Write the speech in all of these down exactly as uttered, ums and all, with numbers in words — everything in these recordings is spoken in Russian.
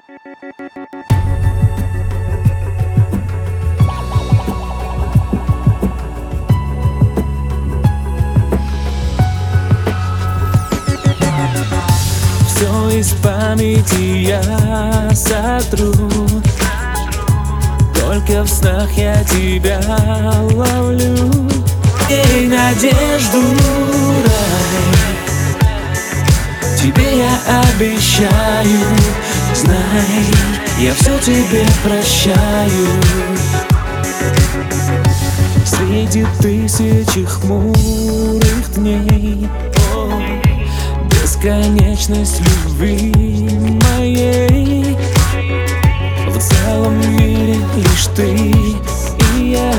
Все из памяти я сотру, только в снах я тебя ловлю. Ей надежду, рай, тебе я обещаю. Знай, я все тебе прощаю. Среди тысячи хмурых дней, о, бесконечность любви моей. В целом мире лишь ты и я,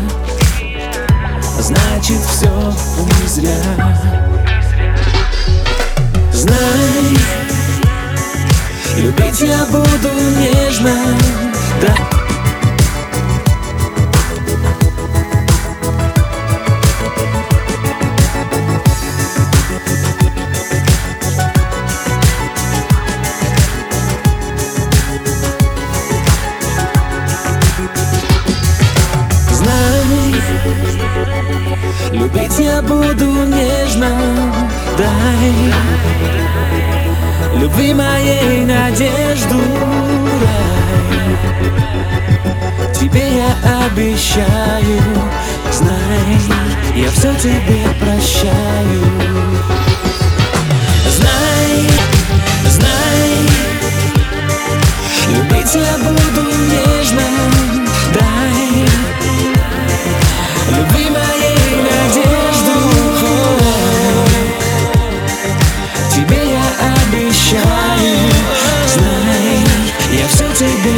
значит все не зря. Знай, любить я буду нежно, да. Любить я буду нежно, дай любви моей надежду, рай. Тебе я обещаю. Знай, я все тебе прощаю. Знай, знай, любить я буду нежно, дай любви моей надежду, тебе я обещаю. Знай, я все тебе